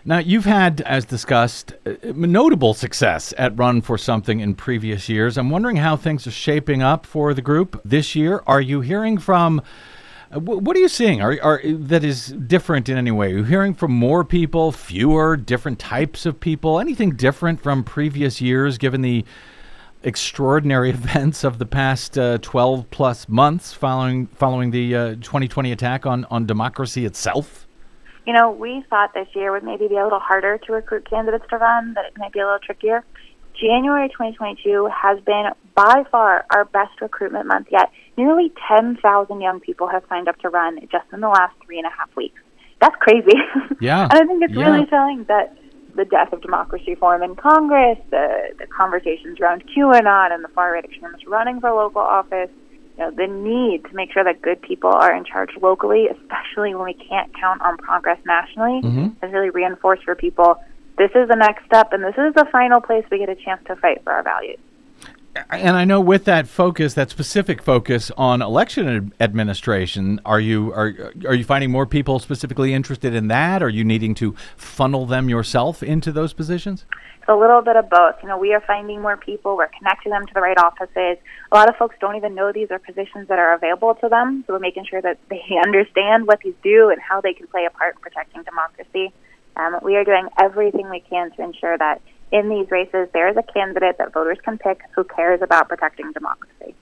Now, you've had, as discussed, uh, notable success at Run for Something in previous years. I'm wondering how things are shaping up for the group this year. Are you hearing from, uh, wh- what are you seeing are, are, that is different in any way? Are you hearing from more people, fewer, different types of people? Anything different from previous years, given the extraordinary events of the past uh, twelve plus months following following the uh, twenty twenty attack on, on democracy itself? You know, we thought this year would maybe be a little harder to recruit candidates to run, that it might be a little trickier. January twenty twenty-two has been by far our best recruitment month yet. Nearly ten thousand young people have signed up to run just in the last three and a half weeks. That's crazy. Yeah. And I think it's yeah. really telling that the death of democracy reform in Congress, the, the conversations around QAnon and the far-right extremists running for local office, you know, the need to make sure that good people are in charge locally, especially when we can't count on progress nationally, Mm-hmm. has really reinforced for people this is the next step, and this is the final place we get a chance to fight for our values. And I know with that focus, that specific focus on election ad- administration, are you are are you finding more people specifically interested in that? Are you needing to funnel them yourself into those positions? It's a little bit of both. You know, we are finding more people. We're connecting them to the right offices. A lot of folks don't even know these are positions that are available to them, so we're making sure that they understand what these do and how they can play a part in protecting democracy. Um, we are doing everything we can to ensure that in these races there is a candidate that voters can pick who cares about protecting democracy.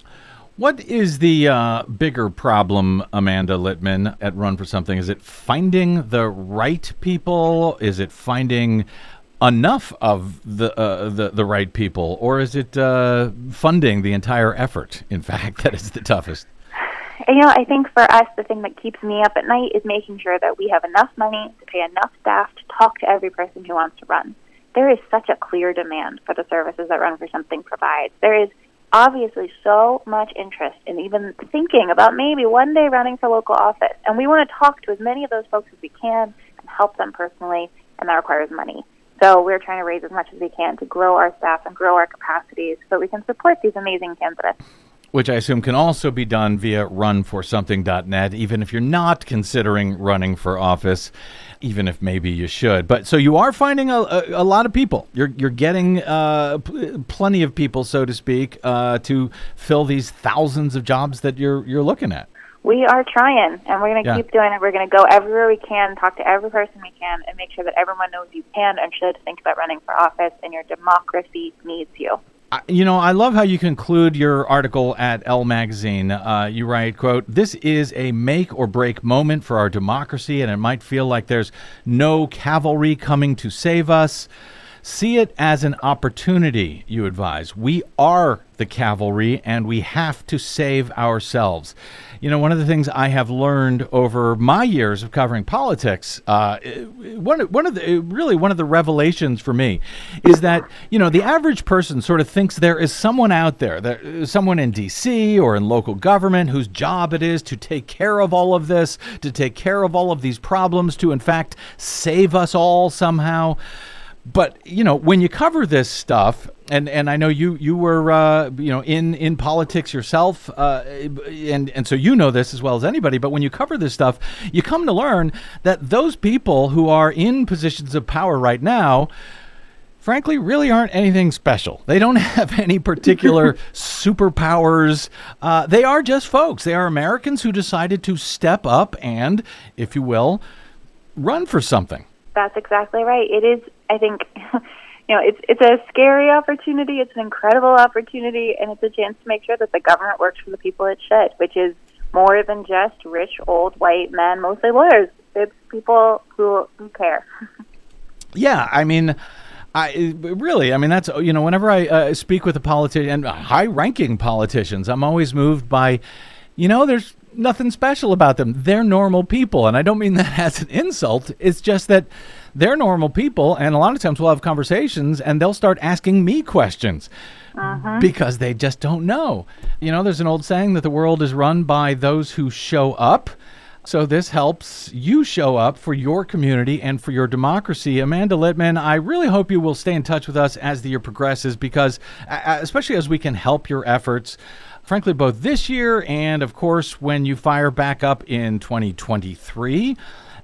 What is the uh, bigger problem, Amanda Litman, at Run for Something? Is it finding the right people? Is it finding enough of the uh, the, the right people? Or is it uh, funding the entire effort, in fact, that is the toughest? And, you know, I think for us, the thing that keeps me up at night is making sure that we have enough money to pay enough staff to talk to every person who wants to run. There is such a clear demand for the services that Run for Something provides. There is obviously so much interest in even thinking about maybe one day running for local office. And we want to talk to as many of those folks as we can and help them personally, and that requires money. So we're trying to raise as much as we can to grow our staff and grow our capacities so we can support these amazing candidates. Which I assume can also be done via run for something dot net, even if you're not considering running for office, even if maybe you should. But so you are finding a, a, a lot of people. You're you're getting uh, p- plenty of people, so to speak, uh, to fill these thousands of jobs that you're you're looking at. We are trying, and we're going to Yeah. keep doing it. We're going to go everywhere we can, talk to every person we can, and make sure that everyone knows you can and should think about running for office, and your democracy needs you. I- You know, I love how you conclude your article at Elle Magazine. Uh, you write, quote, "This is a make or break moment for our democracy, and it might feel like there's no cavalry coming to save us. See it as an opportunity," you advise. "We are the cavalry, and we have to save ourselves." You know, one of the things I have learned over my years of covering politics, uh, one, one of the, really one of the revelations for me is that, you know, the average person sort of thinks there is someone out there, that, someone in D C or in local government whose job it is to take care of all of this, to take care of all of these problems, to in fact save us all somehow. But, you know, when you cover this stuff, and, and I know you you were, uh, you know, in, in politics yourself, uh, and, and so you know this as well as anybody, but when you cover this stuff, you come to learn that those people who are in positions of power right now, frankly, really aren't anything special. They don't have any particular superpowers. Uh, they are just folks. They are Americans who decided to step up and, if you will, run for something. That's exactly right. It is, I think, you know, it's it's a scary opportunity. It's an incredible opportunity, and it's a chance to make sure that the government works for the people it should, which is more than just rich, old, white men, mostly lawyers. It's people who, who care. Yeah, I mean, I really, I mean, that's, you know, whenever I uh, speak with a politician, and high-ranking politicians, I'm always moved by, you know, there's nothing special about them. They're normal people, and I don't mean that as an insult. It's just that they're normal people, and a lot of times we'll have conversations, and they'll start asking me questions Uh-huh. because they just don't know. You know, there's an old saying that the world is run by those who show up. So this helps you show up for your community and for your democracy. Amanda Litman, I really hope you will stay in touch with us as the year progresses, because uh, especially as we can help your efforts, frankly, both this year and, of course, when you fire back up in twenty twenty-three.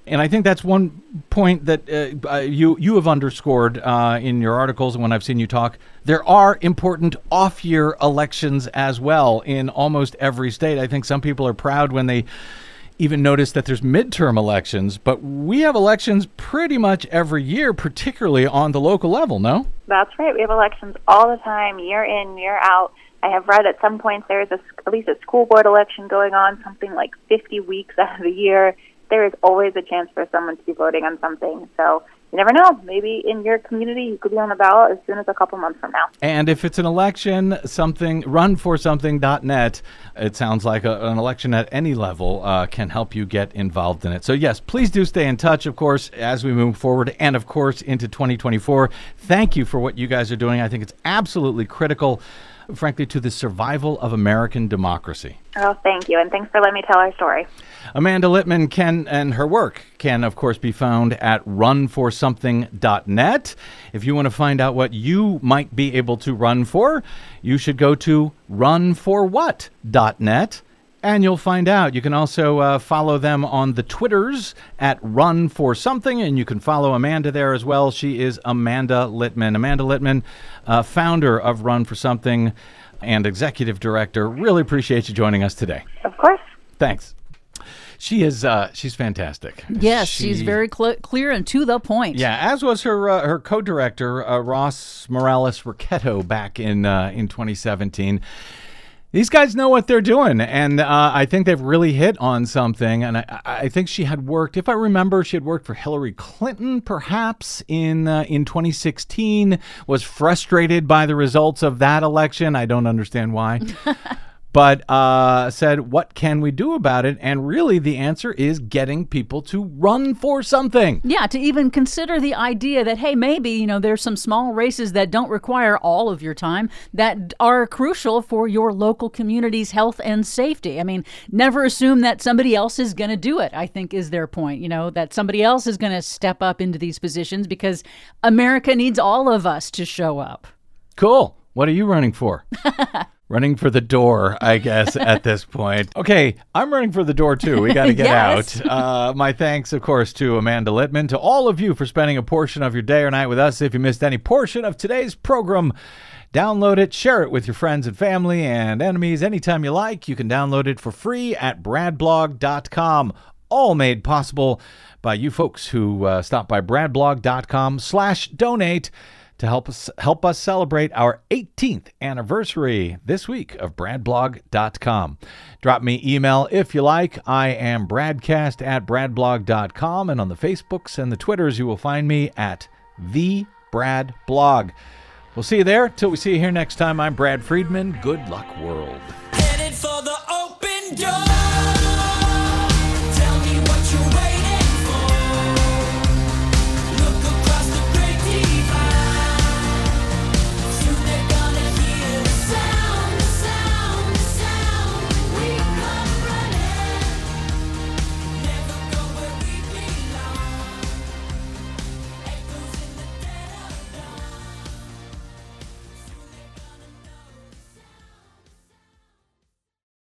And I think that's one point that uh, uh, you you have underscored uh, in your articles and when I've seen you talk. There are important off-year elections as well in almost every state. I think some people are proud when they even notice that there's midterm elections, but we have elections pretty much every year, particularly on the local level, no? That's right. We have elections all the time, year in, year out. I have read at some points there is a, at least a school board election going on, something like fifty weeks out of the year. There is always a chance for someone to be voting on something. So you never know. Maybe in your community you could be on the ballot as soon as a couple months from now. And if it's an election, something run for something dot net, it sounds like a, an election at any level uh, can help you get involved in it. So yes, please do stay in touch, of course, as we move forward and, of course, into twenty twenty-four. Thank you for what you guys are doing. I think it's absolutely critical, frankly, to the survival of American democracy. Oh, thank you, and thanks for letting me tell our story. Amanda Litman can, and her work can, of course, be found at run for something dot net. If you want to find out what you might be able to run for, you should go to run for what dot net. And you'll find out. You can also uh, follow them on the Twitters at Run For Something, and you can follow Amanda there as well. She is Amanda Litman. Amanda Litman, uh, founder of Run For Something and executive director. Really appreciate you joining us today. Of course. Thanks. She is, uh, she's fantastic. Yes, She- she's very cl- clear and to the point. Yeah, as was her uh, her co-director, uh, Ross Morales Riquetto, back in uh, in twenty seventeen. These guys know what they're doing, and uh, I think they've really hit on something. And I, I think she had worked, if I remember, she had worked for Hillary Clinton, perhaps, in uh, in twenty sixteen, was frustrated by the results of that election. I don't understand why. But uh, said, what can we do about it? And really the answer is getting people to run for something. Yeah, to even consider the idea that, hey, maybe, you know, there's some small races that don't require all of your time that are crucial for your local community's health and safety. I mean, never assume that somebody else is going to do it, I think is their point, you know, that somebody else is going to step up into these positions because America needs all of us to show up. Cool. What are you running for? Running for the door, I guess, at this point. Okay, I'm running for the door, too. We got to get Yes. out. Uh, my thanks, of course, to Amanda Litman, to all of you for spending a portion of your day or night with us. If you missed any portion of today's program, download it, share it with your friends and family and enemies anytime you like. You can download it for free at brad blog dot com. All made possible by you folks who uh, stop by brad blog dot com slash donate to help us help us celebrate our eighteenth anniversary this week of brad blog dot com. Drop me email if you like. I am bradcast at brad blog dot com, and on the Facebooks and the Twitters you will find me at the Brad Blog. We'll see you there. Till we see you here next time, I'm Brad Friedman. Good luck, world.